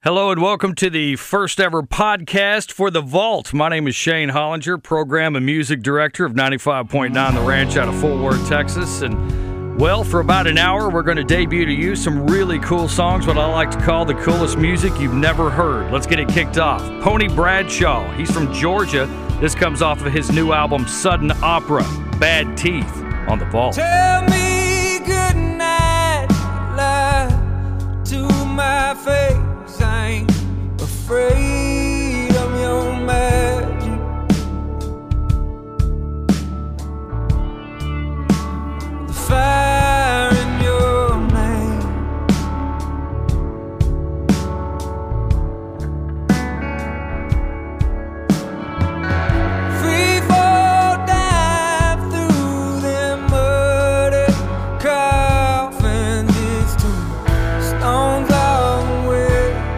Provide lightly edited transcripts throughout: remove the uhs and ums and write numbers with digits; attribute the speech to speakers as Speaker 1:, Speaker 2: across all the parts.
Speaker 1: Hello and welcome to the first ever podcast for The Vault. My name is Shane Hollinger, program and music director of 95.9 The Ranch out of Fort Worth, Texas. And, well, for about an hour, we're going to debut to you some really cool songs, what I like to call the coolest music you've never heard. Let's get it kicked off. Pony Bradshaw, he's from Georgia. This comes off of his new album, Sudden Opera, Bad Teeth, on The Vault.
Speaker 2: Tell me goodnight, lie to my face. I ain't afraid of your magic. The fire in your name. Free fall dive through them muddy coffins. It's two stones all the way.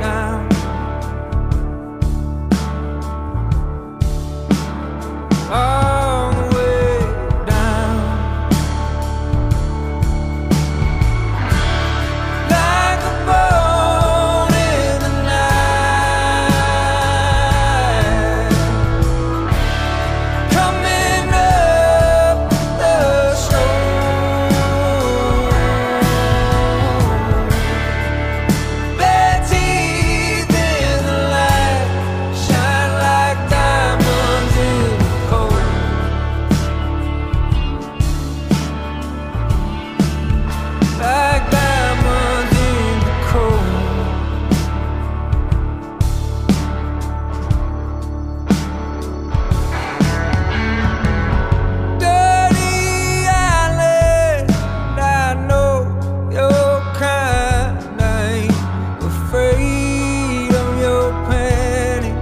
Speaker 2: All the way down, like a bone in the night, coming up the shore. Their teeth in the light shine like diamonds in the cold. Like diamonds in the cold. Dirty island, I know your kind. I ain't afraid of your panic.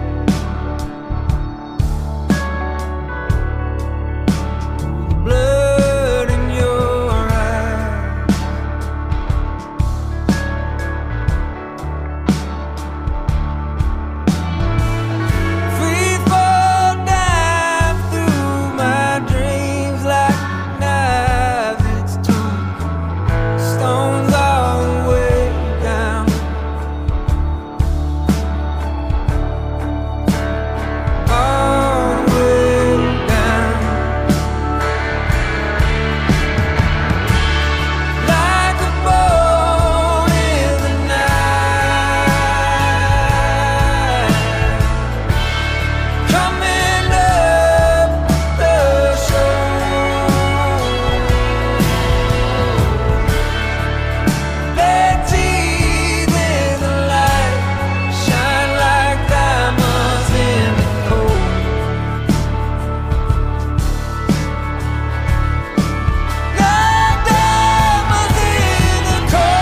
Speaker 2: The blood in your eyes. Free fall dive through my dreams like knives. It's two stones all the way down. All the way down. Like a bone in the night, coming up the shore. Their teeth in the light shine like diamonds in the cold. Like diamonds in the cold.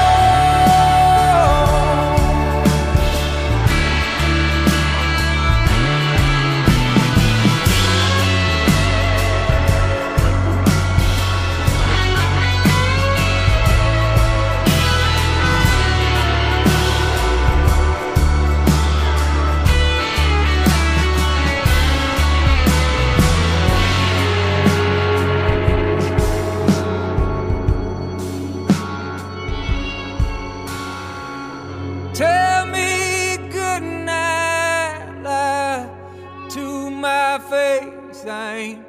Speaker 2: Tell me goodnight, lie to my face. I ain't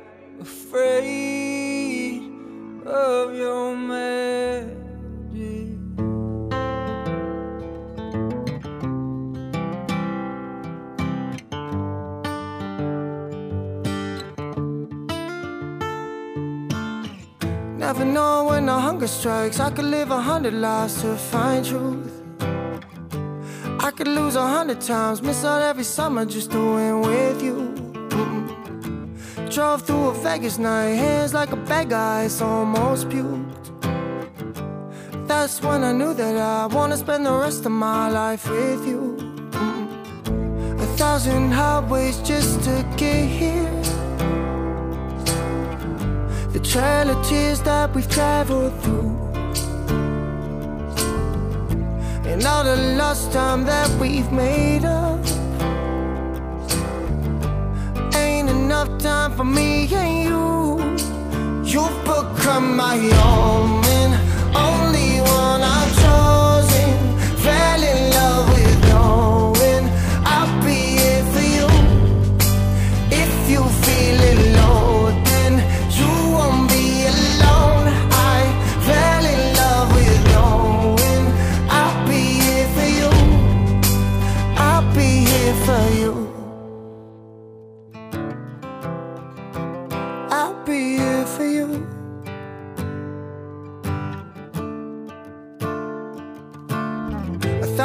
Speaker 2: afraid of your magic. Never know when the hunger strikes. I could live 100 lives to find truth. I could lose 100 times, miss out every summer just to win with you. Drove through a Vegas night, hands like a bad guy, it's almost puked. That's when I knew that I wanna spend the rest of my life with you. 1,000 highways just to get here. The trail of tears that we've traveled through, and all the lost time that we've made up. Ain't enough time for me and you. You've become my own and only one I've chosen. Fell in love with no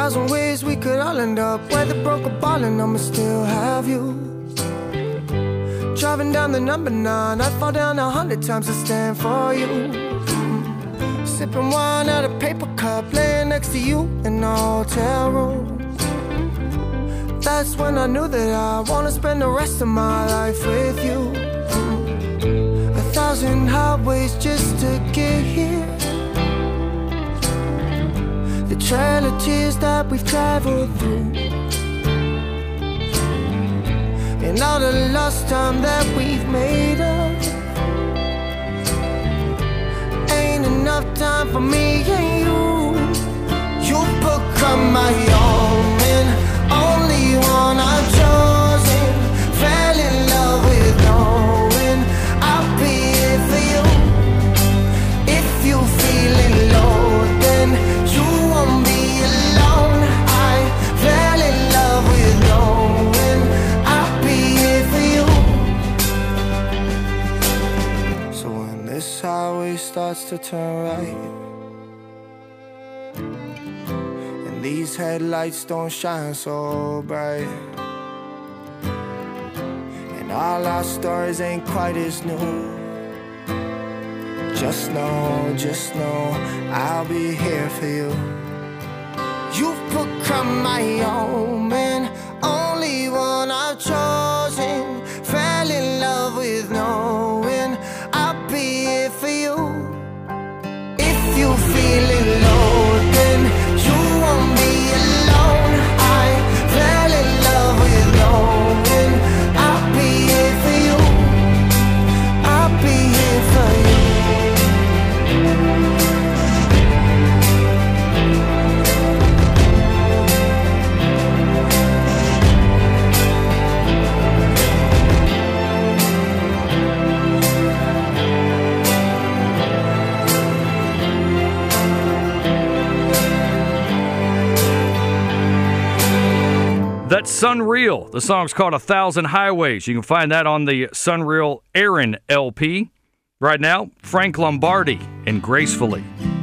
Speaker 2: 1,000 ways we could all end up. Whether broke a ball and I'ma still have you. Driving down the number 9, I'd fall down 100 times to stand for you. Sipping wine out of paper cup, laying next to you in the hotel room. That's when I knew that I wanna spend the rest of my life with you. 1,000 highways just to get here. The trail of tears that we've traveled through, and all the lost time that we've made up. Ain't enough time for me and you. You've become my own and only one I've chosen. Fell in love with knowing I'll be here for you. If you're feeling low, then you won't be alone. I fell in love with knowing I'll be here for you. So when this highway starts to turn right, and these headlights don't shine so bright, and all our stories ain't quite as new, just know I'll be here for you. You've become my own man, only one I've chosen. Fell in love with knowing I'll be here for you. If you're feeling low, then you won't be alone. I fell in love with knowing I'll be here for you. I'll be here for you.
Speaker 1: That's Sunreal. The song's called 1,000 Highways. You can find that on the Sunreal Aaron LP. Right now, Frank Lombardi and Gracefully.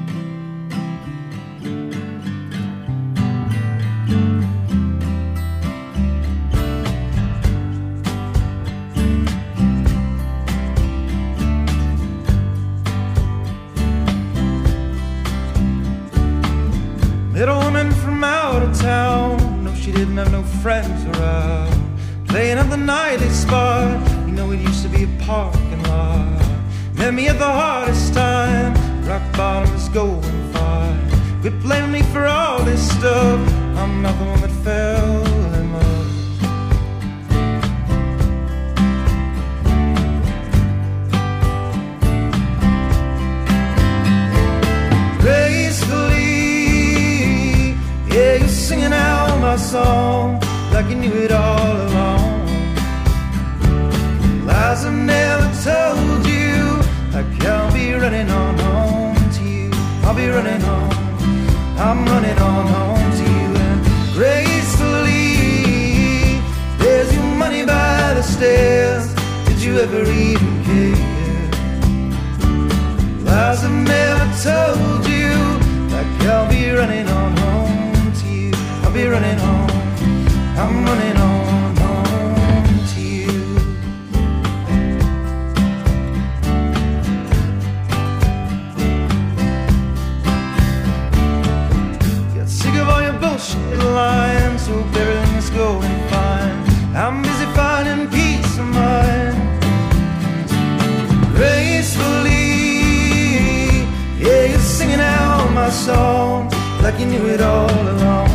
Speaker 3: Met a woman from out of town. She didn't have no friends around. Playing at the nightly spot, you know it used to be a parking lot. Met me at the hardest time, rock bottom is going fine. Quit blaming me for all this stuff, I'm not the one that fell in love. Gracefully, yeah, you're singing out my song like you knew it all along. Lies I've never told you, like I'll be running on home to you. I'll be running home, I'm running on home to you. And gracefully, there's your money by the stairs. Did you ever even care? Lies I've never told you, like I'll be running on home to you. I'll be running home, I'm running on home to you. Got sick of all your bullshit lines, hope everything is going fine. I'm busy finding peace of mind. Gracefully, yeah, you're singing out my song like you knew it all along.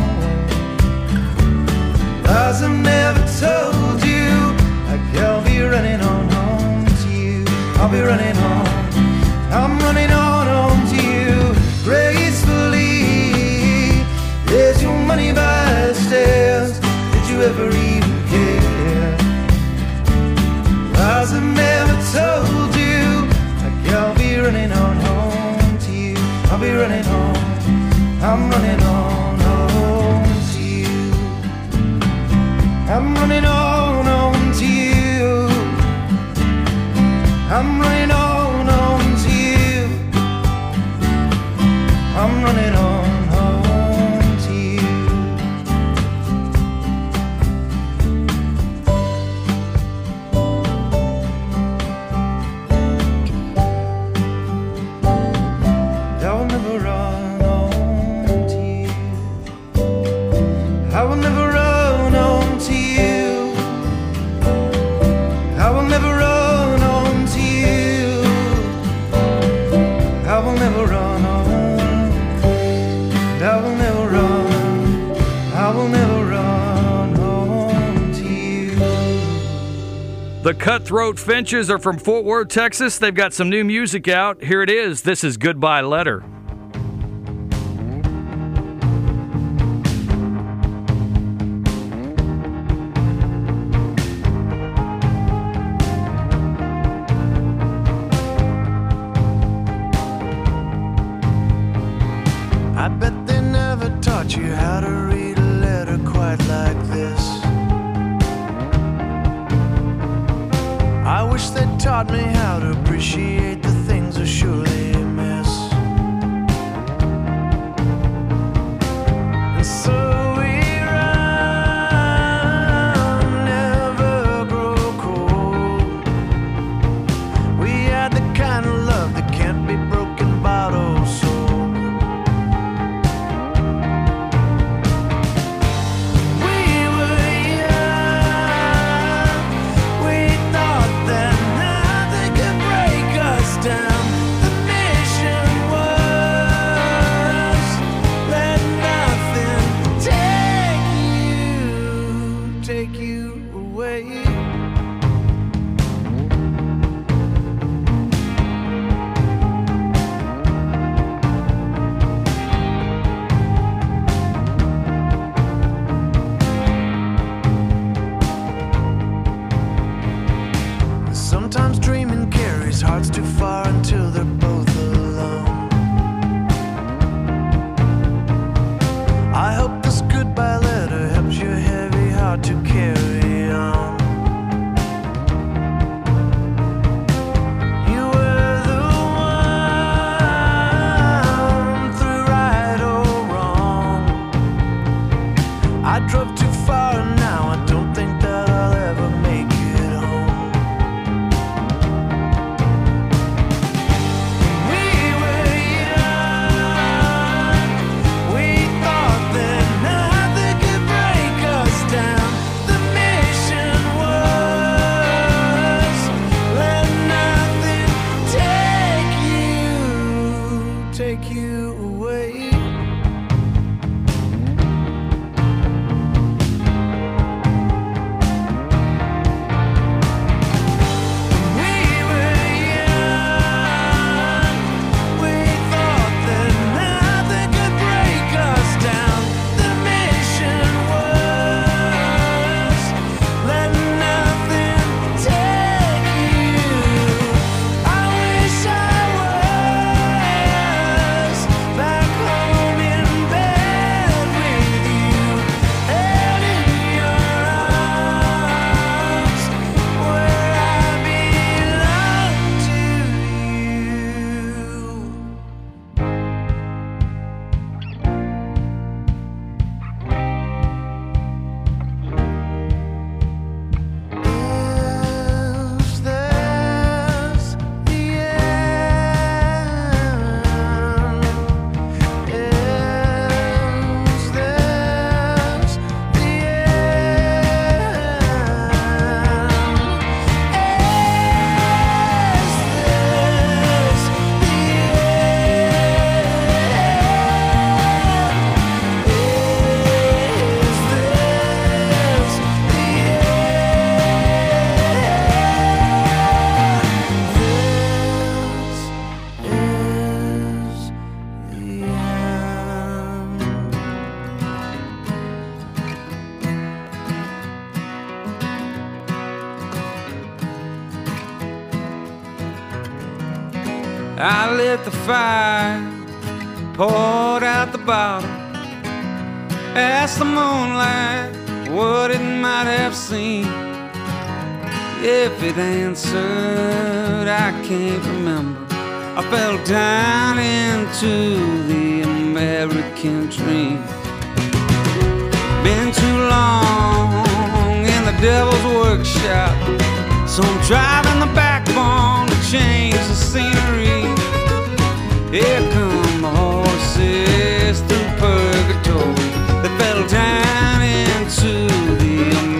Speaker 3: Lies I've never told you, like I'll be running on home to you. I'll be running home, I'm running on home to you. Gracefully, there's your money by the stairs. Did you ever even care? Lies I've never told you, like I'll be running on home to you. I'll be running home, I'm running on home to you. I'm running on home to you. I'm running on home to you. I'm running on home to you. on to you. I will never run on to you. I will never run on. I will never run. I will never run on to you.
Speaker 1: The Cutthroat Finches are from Fort Worth, Texas. They've got some new music out. Here it is. This is Goodbye Letter.
Speaker 2: I bet they never taught you how to read a letter quite like this. I wish they taught me how to appreciate the things I surely miss. And so we run, never grow cold. We had the kind of love that can't be broken, bottle sold. Sometimes dreaming carries hearts too far until they're both alone. I hope this goodbye letter helps your heavy heart to carry on. You were the one through right or wrong. I drove too far and now I don't think that I'll ever make it home. Take you away.
Speaker 4: I lit the fire, poured out the bottle, asked the moonlight what it might have seen. If it answered, I can't remember. I fell down into the American dream. Been too long in the devil's workshop, so I'm driving the backbone to change the scenery. Here come the horses through purgatory. They fell down into the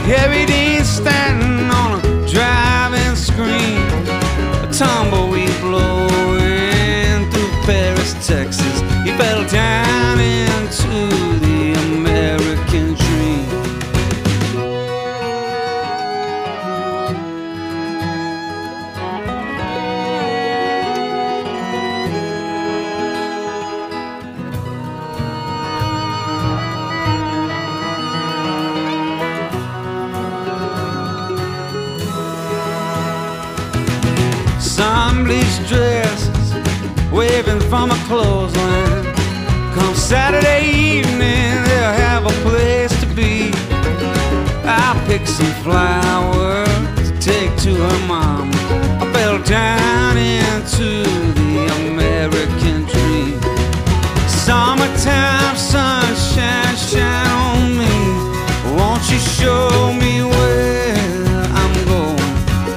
Speaker 4: Harry Dean standing on a driving screen, a tumbleweed blowing through Paris, Texas. He fell down into the American dream. Sun-bleached dresses waving from a clothesline. Come Saturday evening, they'll have a place to be. I'll pick some flowers to take to her mom. I fell down into the American dream. Summertime sunshine, shine on me. Won't you show me where I'm going?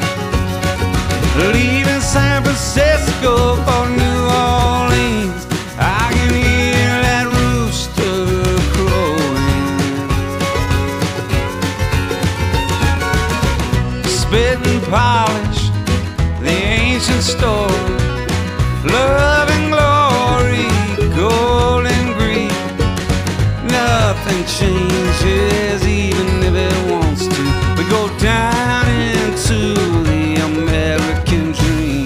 Speaker 4: Leaving San Francisco for New Orleans, I can hear that rooster crowing. Spit and polish the ancient story, love and glory, gold and green. Nothing changes even if it wants to. We go down into the American dream.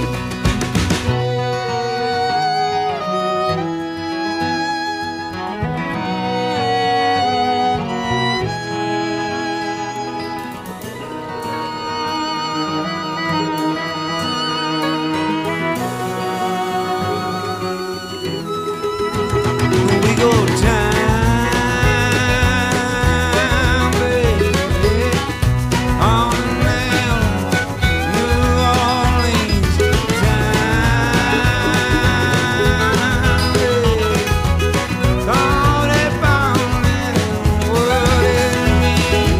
Speaker 4: We go down, baby, on down New Orleans, down, baby. Oh, they found it, what it means.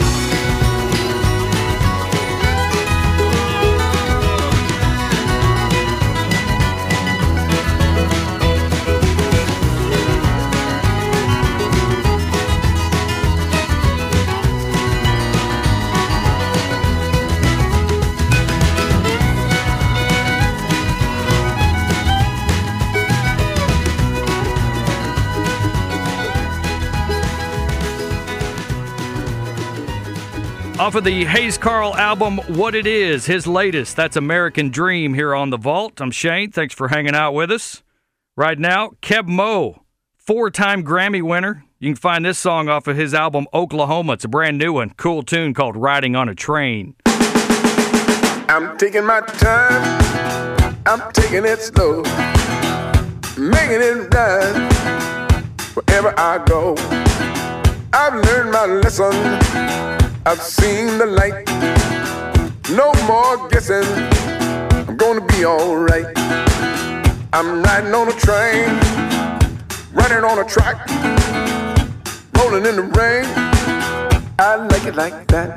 Speaker 1: Off of the Hayes Carll album, What It Is, his latest. That's American Dream here on The Vault. I'm Shane. Thanks for hanging out with us. Right now, Keb Mo, 4-time Grammy winner. You can find this song off of his album, Oklahoma. It's a brand new one. Cool tune called Riding on a Train.
Speaker 5: I'm taking my time, I'm taking it slow, making it right wherever I go. I've learned my lesson, I've seen the light. No more guessing, I'm gonna be alright. I'm riding on a train, running on a track, rolling in the rain. I like it like that.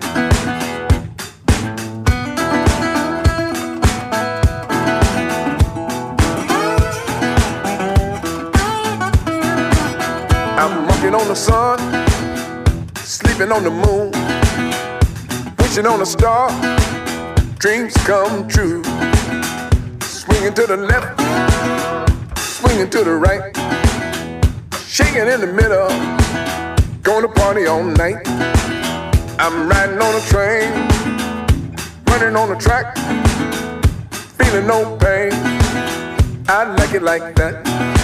Speaker 5: I'm walking on the sun, sleeping on the moon, wishing on a star, dreams come true. Swinging to the left, swinging to the right, shaking in the middle, going to party all night. I'm riding on a train, running on a track, feeling no pain. I like it like that.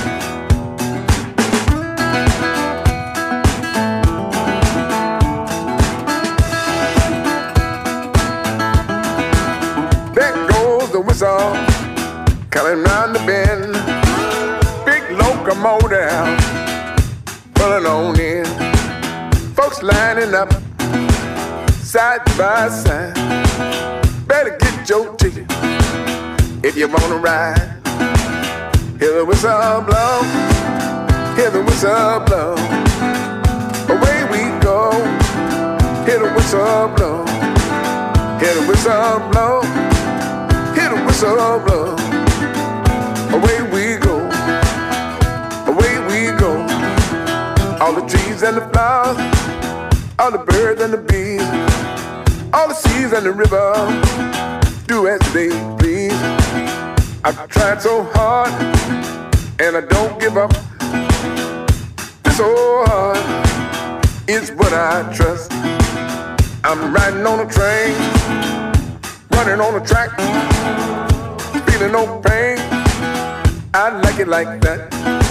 Speaker 5: The whistle coming round the bend, big locomotive pulling on in, folks lining up side by side. Better get your ticket if you wanna ride. Hear the whistle blow, hear the whistle blow, away we go. Hear the whistle blow, hear the whistle blow, hear the whistle blow, away we go, away we go. All the trees and the flowers all the birds and the bees, all the seas and the river do as they please. I've tried so hard and I don't give up. This old heart is what I trust. I'm riding on a train, running on a track, feeling no pain. I like it like that.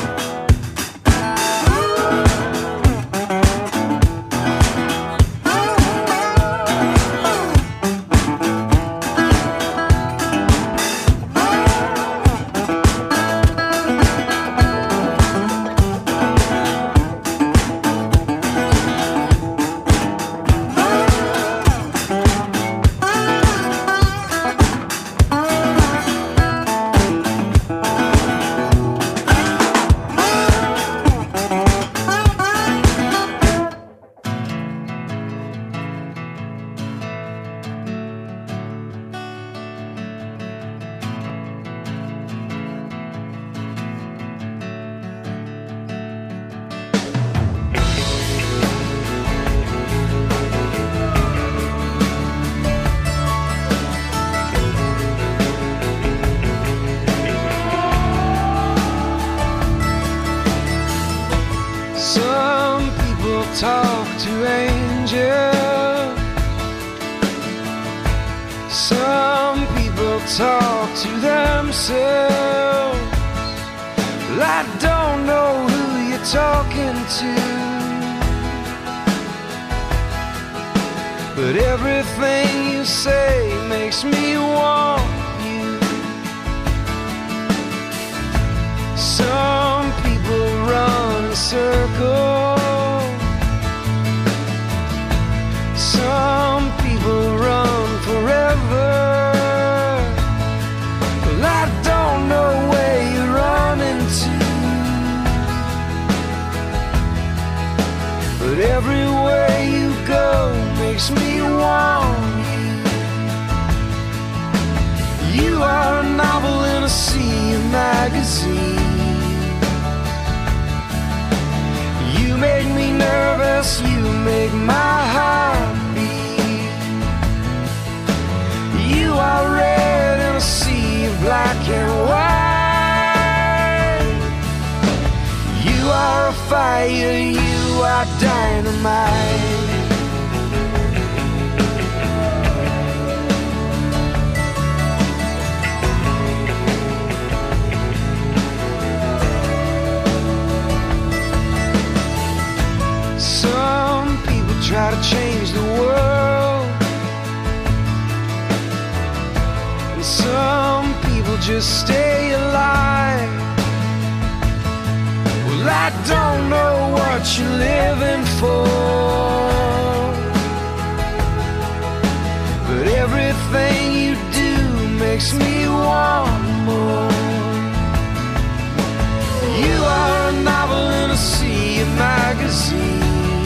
Speaker 3: Talk to angels. Some people talk to themselves. Well, I don't know who you're talking to, but everything you say makes me want you. Some people run in circles. Some people run forever. Well, I don't know where you're running to, but everywhere you go makes me want you. You are a novel in a sea of magazines. You make me nervous, you make my heart beat. You are red in a sea of black and white. You are a fire, you are dynamite. Some people try to change the world, and some people just stay alive. Well, I don't know what you're living for, but everything you do makes me want more. You are a novel in a sea of magazines.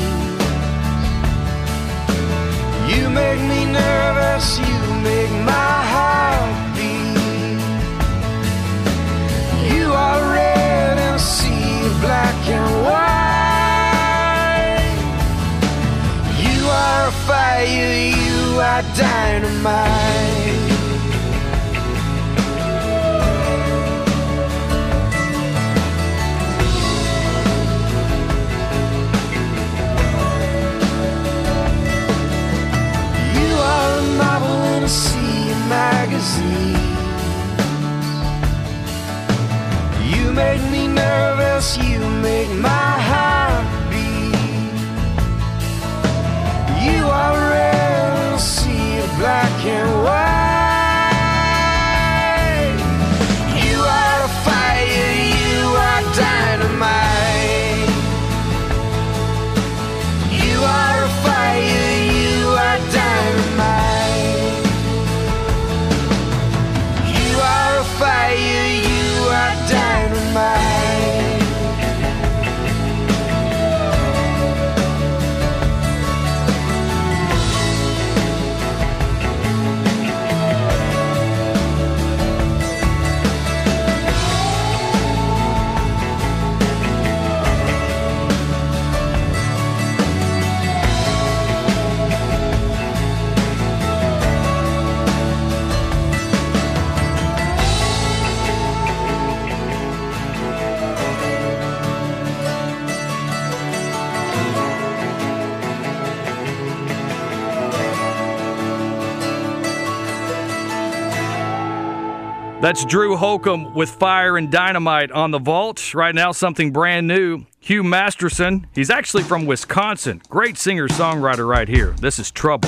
Speaker 3: You make me nervous, you make my heart beat. You are red in a sea of black and white. You are a fire, you are dynamite. See magazines. You make me nervous, you make my heart beat. You are red in a sea of black and white.
Speaker 1: That's Drew Holcomb with Fire and Dynamite on the Vault. Right now, something brand new. Hugh Masterson. He's actually from Wisconsin. Great singer-songwriter right here. This is Trouble.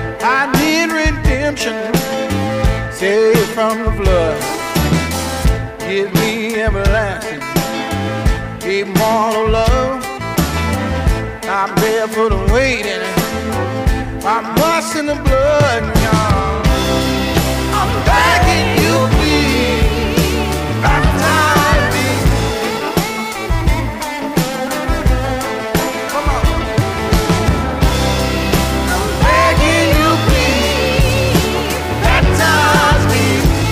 Speaker 2: from the flood.
Speaker 3: I'm barefoot and waiting. I'm lost in the blood, y'all. I'm begging you, please, baptize me. Come on. I'm begging you, please, baptize me.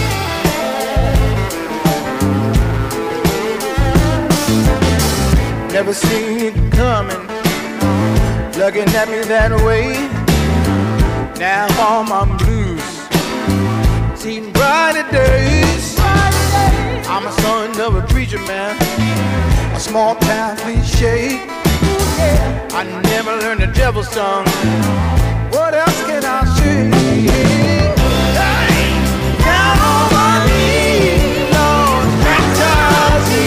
Speaker 3: Never seen it coming, looking at me that way. Now all my blues seen brighter days. I'm a son of a preacher man, a small town cliche. I never learned the devil's tongue. What else can I say? Down on my knees, Lord, baptize me.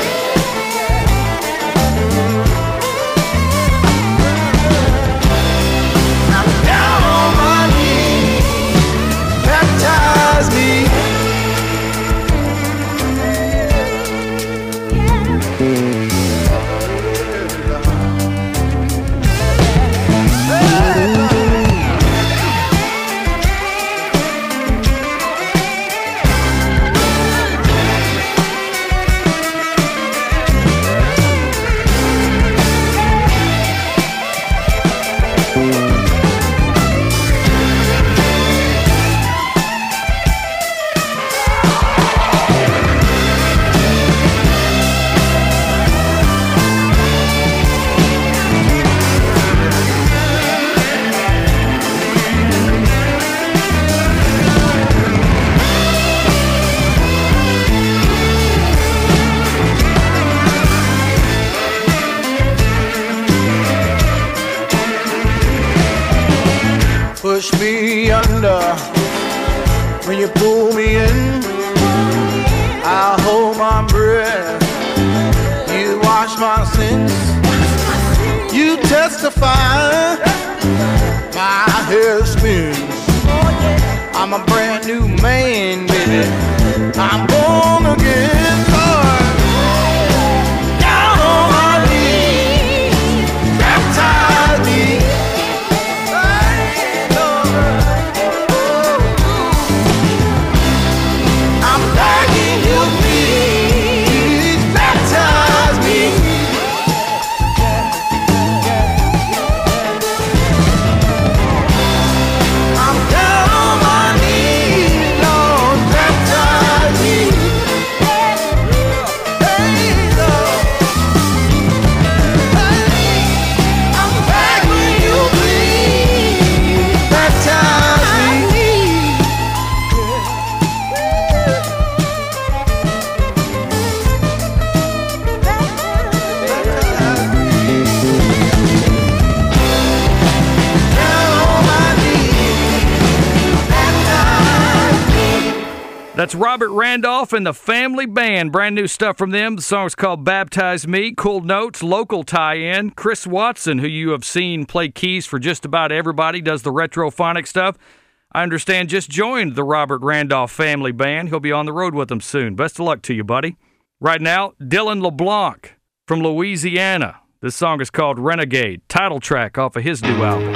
Speaker 3: Push me under when you pull me in. I'll hold my breath. You wash my sins. You testify. My hair spins. I'm a brand new man, baby. I'm born again, Lord. Down on my knees, baptize me.
Speaker 1: That's Robert Randolph and the Family Band. Brand new stuff from them. The song's called Baptize Me. Cool notes, local tie-in. Chris Watson, who you have seen play keys for just about everybody, does the retrophonic stuff. I understand just joined the Robert Randolph Family Band. He'll be on the road with them soon. Best of luck to you, buddy. Right now, Dylan LeBlanc from Louisiana. This song is called Renegade, title track off of his new album.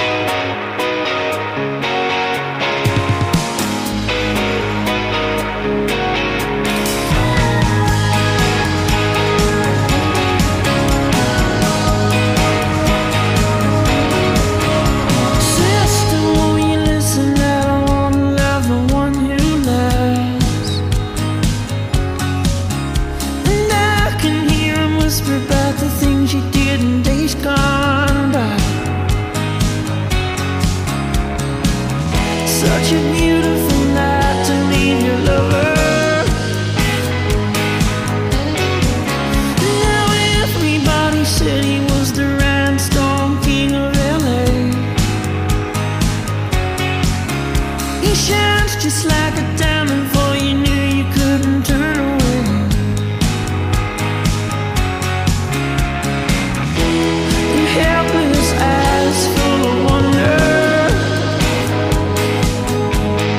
Speaker 2: About the things you did in days gone by. Such a beautiful night to leave your lover. Now everybody said he was the rhinestone king of LA. He shines just like a diamond, for you knew you couldn't turn away. Helpless eyes full of wonder.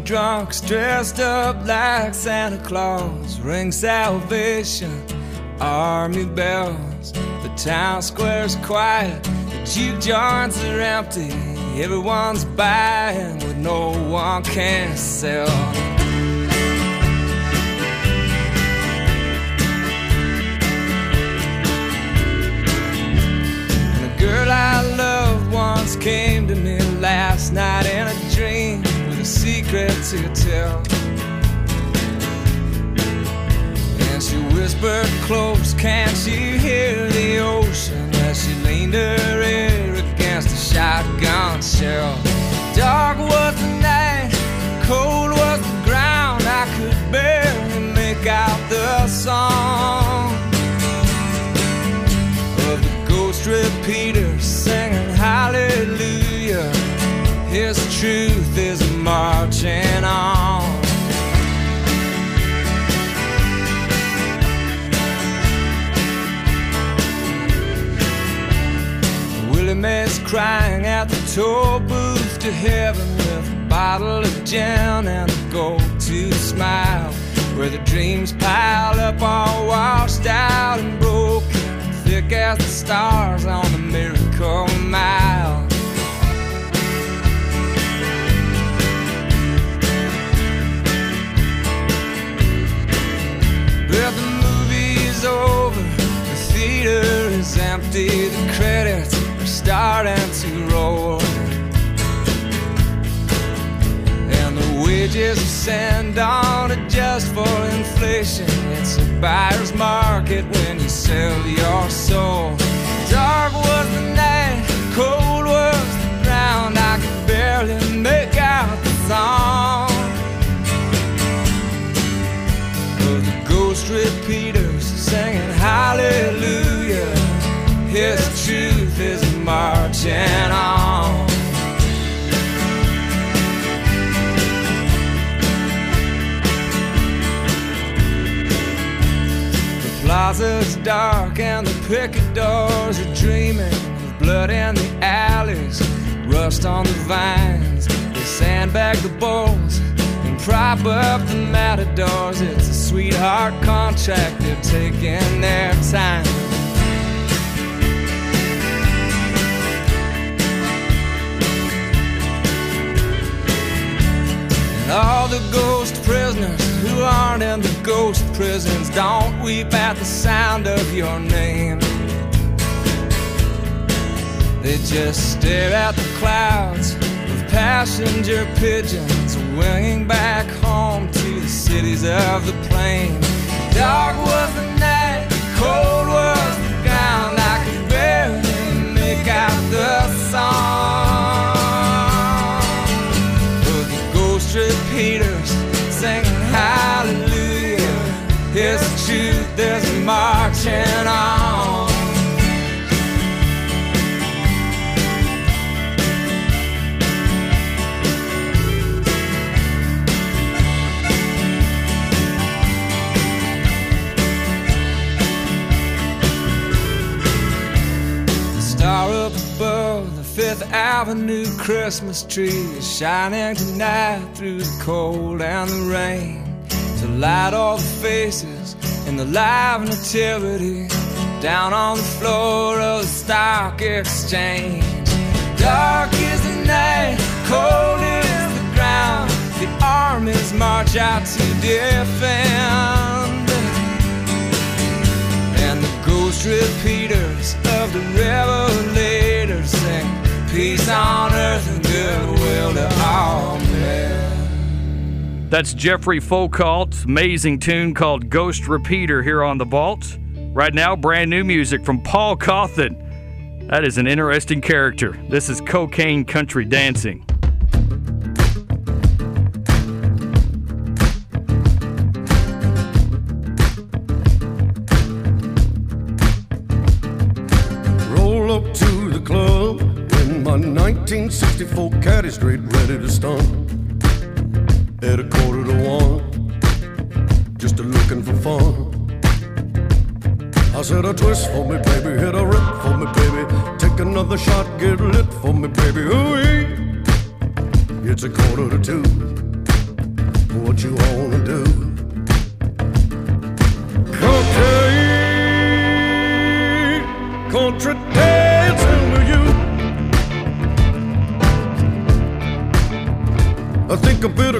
Speaker 6: drunks dressed up like Santa Claus ring salvation army bells. The town square's quiet, the juke joints are empty. Everyone's buying what no one can sell. And a girl I loved once came to me last night in a dream with a secret to tell. And she whispered close, can't you hear the ocean? As she leaned her ear against a shotgun shell. Dark was the night, cold was the ground. I could barely make out the song of the ghost repeater singing hallelujah. His truth is marching on. Willie Mae's crying at the toll booth to heaven with a bottle of gin and a gold-tooth smile, where the dreams pile up all washed out and broken, thick as the stars on the Miracle Mile. But the movie's over, the theater is empty, the credits are starting to roll, and the wages are sent on adjust for inflation. It's a buyer's market when you sell your soul. Dark was the night, cold was the ground. I could barely make out the song of the ghost repeaters singing hallelujah. His truth is marching on. The plaza's dark and the picket doors are dreaming of blood in the alleys, rust on the vines. They sandbag the bulls and prop up the matadors. It's a sweetheart contract, they're taking their time. And all the ghost prisoners who aren't in the ghost prisons don't weep at the sound of your name. They just stare at the clouds with passenger pigeons winging back home to the cities of the plain. Dark was the night, cold was the ground. I could barely make out the song of the ghost repeaters singing hallelujah. His truth is marching on. Star up above the Fifth Avenue Christmas tree is shining tonight through the cold and the rain to light all the faces in the live nativity down on the floor of the stock exchange. Dark is the night, cold is the ground. The armies march out to defend, and the ghost repeaters of the revelators sing peace on earth and goodwill to all men.
Speaker 1: That's Jeffrey Foucault's amazing tune called Ghost Repeater here on The Vault. Right now, brand new music from Paul Cauthen. That is an interesting character. This is Cocaine Country Dancing.
Speaker 7: Roll up to the club in my 1964 Caddy Straight, ready to stunt at 1:45, just a-looking for fun. I said a twist for me, baby, hit a rip for me, baby, take another shot, get lit for me, baby, ooh-wee. It's 1:45. what you wanna do. Cocaine, country dancing with you. I think a bit of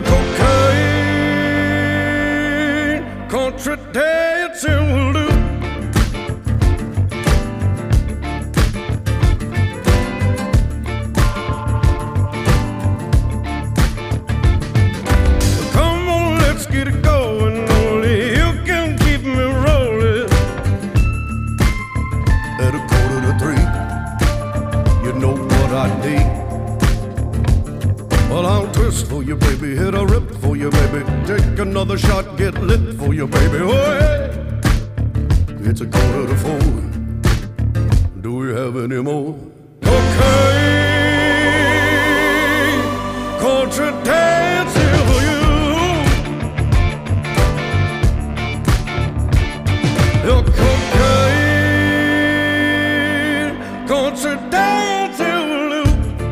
Speaker 7: cocaine, country dancing will do. Get it going, only you can keep me rolling. At 2:45, you know what I need. Well, I'll twist for you, baby, hit a rip for you, baby. Take another shot, get lit for you, baby. Oh, yeah. It's 3:45. Do we have any more? Cocaine, country dancing for you. Your cocaine, country dancing will do.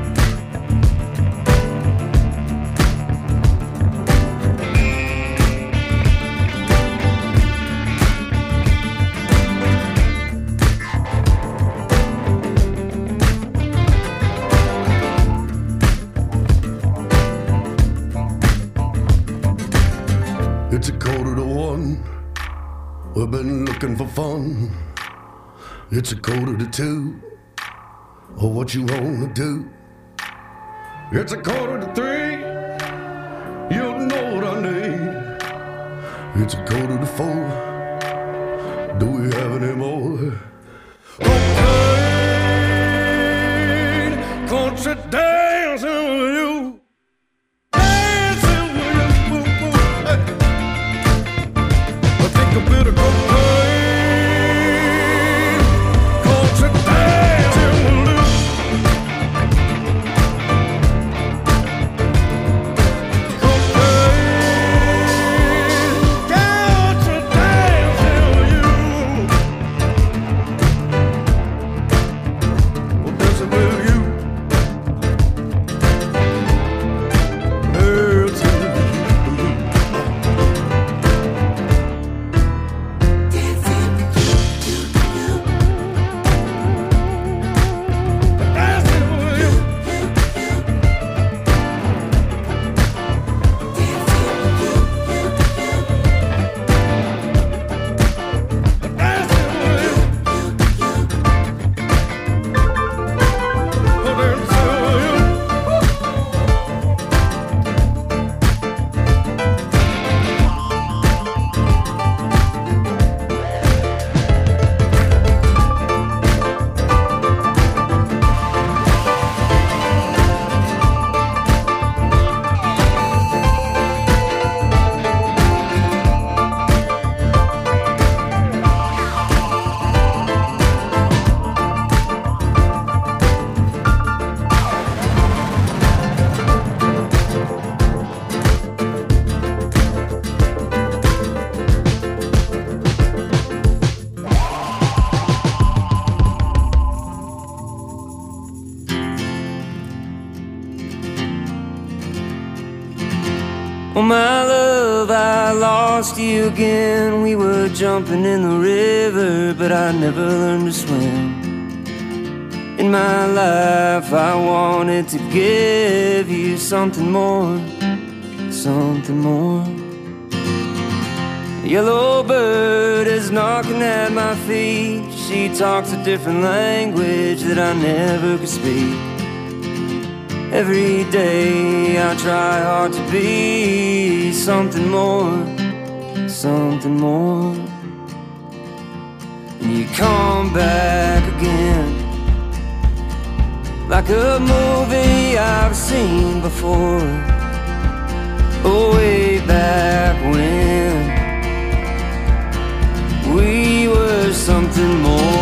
Speaker 7: It's 1:45. We've been looking for fun. It's 1:45. Oh, what you wanna do? It's 3:45. You know what I need. It's 4:45. Do we have any more? Cocaine, country dancing with you. Dancing with you. Hey. I think a bit of cocaine, country dancing will do. Cocaine, country dancing with you. Well, dancing with you. Dancing with you.
Speaker 8: Oh, my love, I lost you again. We were jumping in the river, but I never learned to swim. In my life, I wanted to give you something more, something more. A yellow bird is knocking at my feet. She talks a different language that I never could speak. Every day I try hard to be something more, something more. And you come back again, like a movie I've seen before. Oh, way back when we were something more.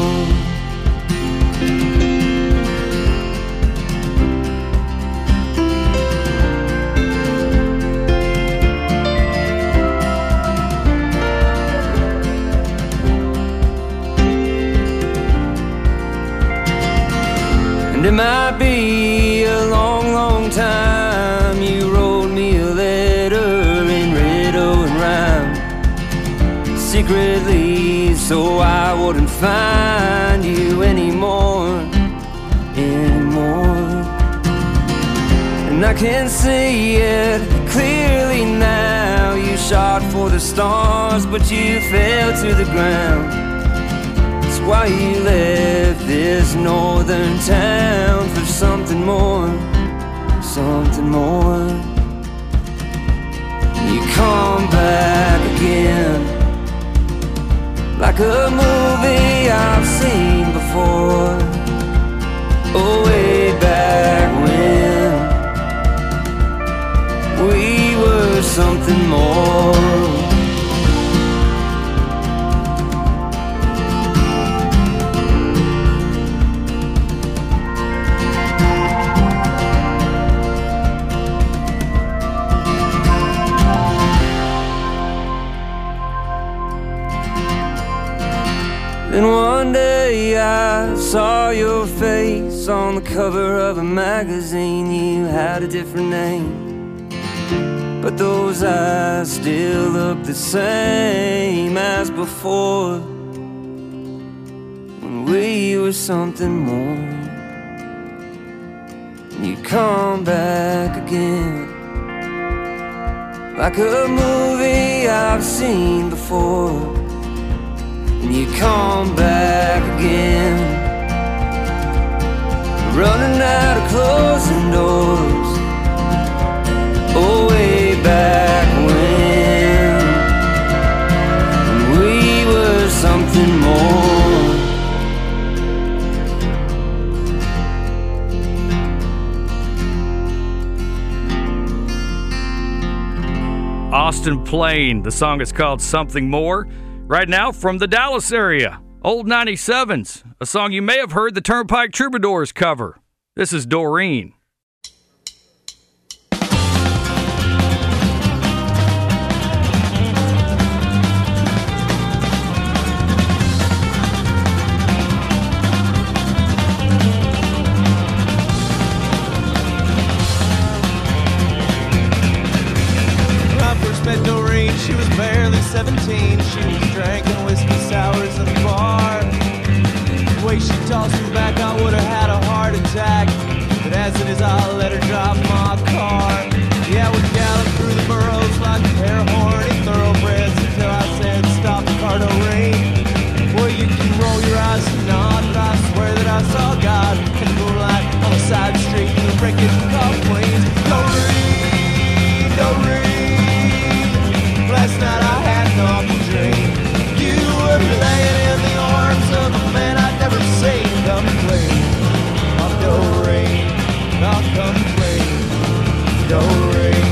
Speaker 8: And it might be a long, long time. You wrote me a letter so I wouldn't find you anymore. And I can see it clearly now. You shot for the stars, but you fell to the ground. That's why you left this northern town for something more, something more. You come back again, like a movie I've seen before. Oh, way back when we were something more. Then one day I saw your face on the cover of a magazine. You had a different name, but those eyes still look the same as before, when we were something more. You come back again, like a movie I've seen before. And you come back again, running out of closing doors. Oh, way back when we were something more.
Speaker 1: Austin Plain. The song is called Something More. Right now, from the Dallas area, Old 97s, a song you may have heard the Turnpike Troubadours cover. This is Doreen.
Speaker 3: When I first met Doreen, she was barely 17. She was drinking whiskey sours in the bar. The way she tossed me back, I would have had a heart attack. But as it is, I let her drive my car. Yeah, we galloped through the boroughs like a pair of horny thoroughbreds until I said, stop the car, Doreen. Well, you can roll your eyes and nod, but I swear that I saw God in the moonlight on the side street in the wreckage of Queens. Doreen, Doreen, last night I had an awful dream. You were laying in the arms of a man I'd never seen. Come clean, I'm Doreen, I'll come clean, Doreen.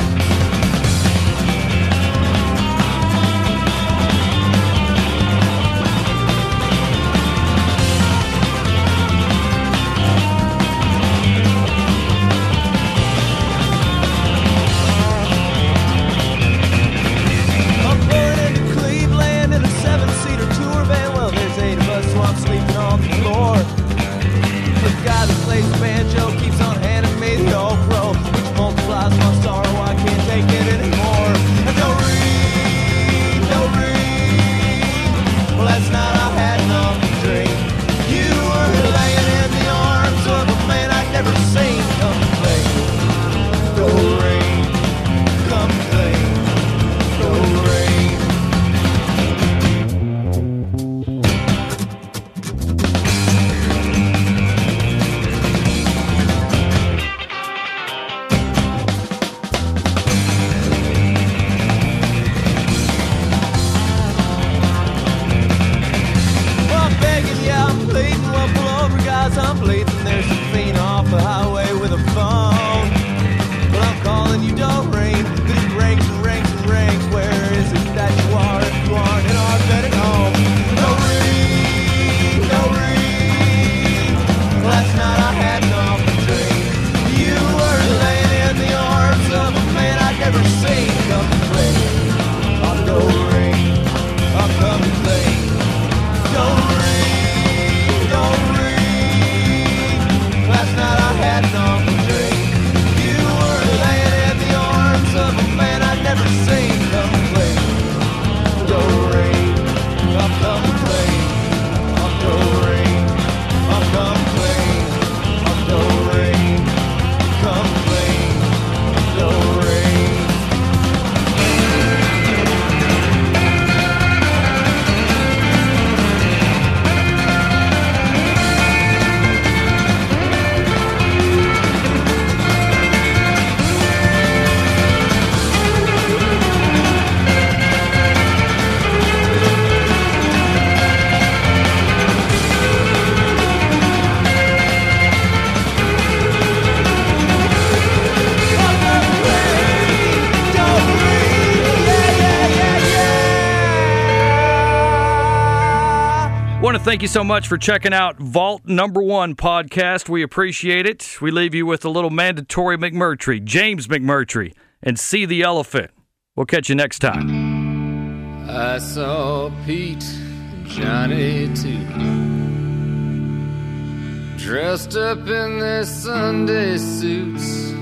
Speaker 3: I'm sleeping on the floor. The guy that plays the banjo keeps on handing me the old roll, which multiplies my sorrow. I can't take it anymore. Doreen, Doreen, well, last night I had an awful dream. You were laying in the arms of a man I'd never seen. Come clean, Doreen, come clean, Doreen. I'm bleeding, there's a fiend off the highway with a phone. But I'm calling you Doreen, but it rings and rings and rings. Where is it that you are if you aren't in our bed at home? Doreen, Doreen, last night I had an awful dream. You were laying in the arms of a man I'd never seen. Come clean, I'm Doreen, I'm coming clean, Doreen, Doreen. Last night I had an awful dream. You were laying in the arms of a man I'd never seen. Come clean, Doreen, I'll come
Speaker 1: to thank you so much for checking out Vault Number 1 podcast. We appreciate it. We leave you with a little mandatory McMurtry, James McMurtry, and See the Elephant. We'll catch you next time.
Speaker 6: I saw Pete and Johnny too, dressed up in their Sunday suits,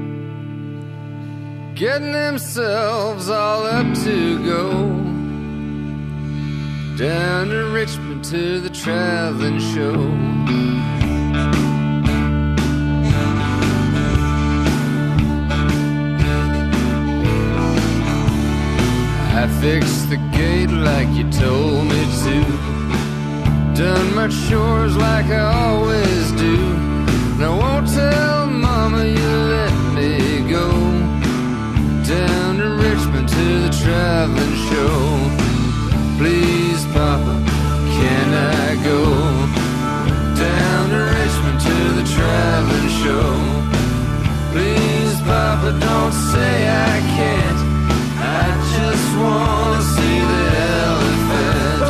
Speaker 6: getting themselves all up to go down to Richmond to the traveling show. I fixed the gate like you told me to, done my chores like I always do, and I won't tell Mama you let me go down to Richmond to the traveling show. Please, Papa, can I go down to Richmond to the traveling show? Please, Papa, don't say I can't. I just want to see the elephant.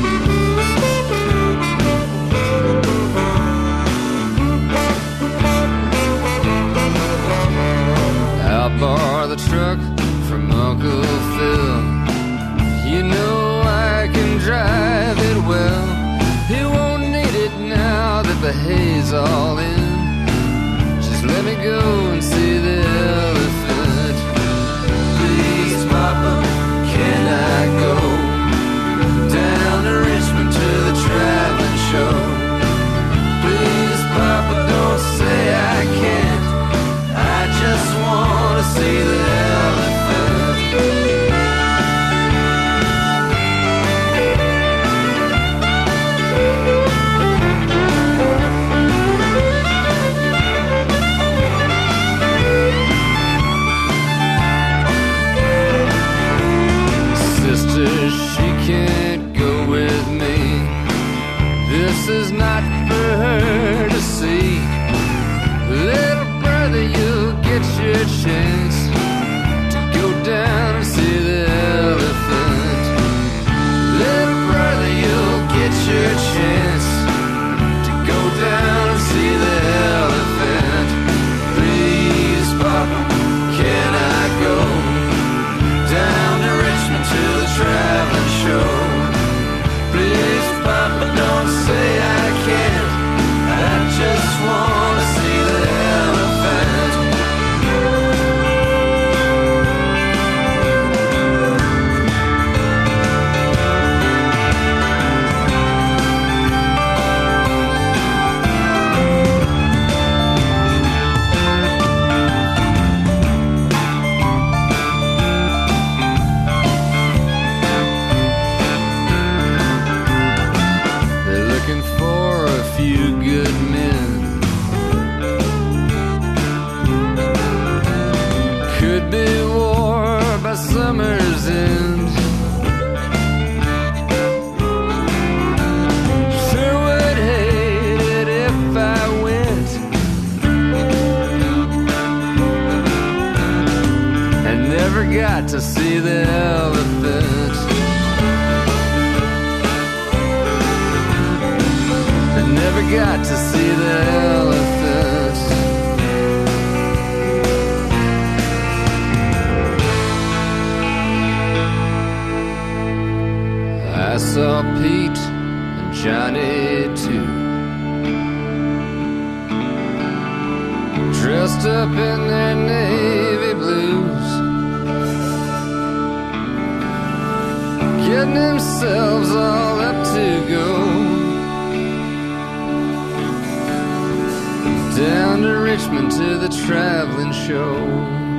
Speaker 6: I'll borrow the truck from Uncle Phil. You know I can drive it well. He won't need it now that the hay's all in. Just let me go and see the elephant. Please, Papa, can I go down to Richmond to the traveling show? Please, Papa, don't say I can't. I just want to see the elephant. She can't go with me. This is not for her to see. Little brother, you'll get your chance to go down and see the elephant. Little brother, you'll get your chance to go down and see the elephant. Please, Papa, can I go down to Richmond to the traveling show? Please, Papa, don't say I can't. I just want to see the elephant. Summer's end. Sure would hate it if I went and never got to see the elephant. I never got to see the elephant. I saw Pete and Johnny too, dressed up in their navy blues, getting themselves all up to go down to Richmond to the traveling show.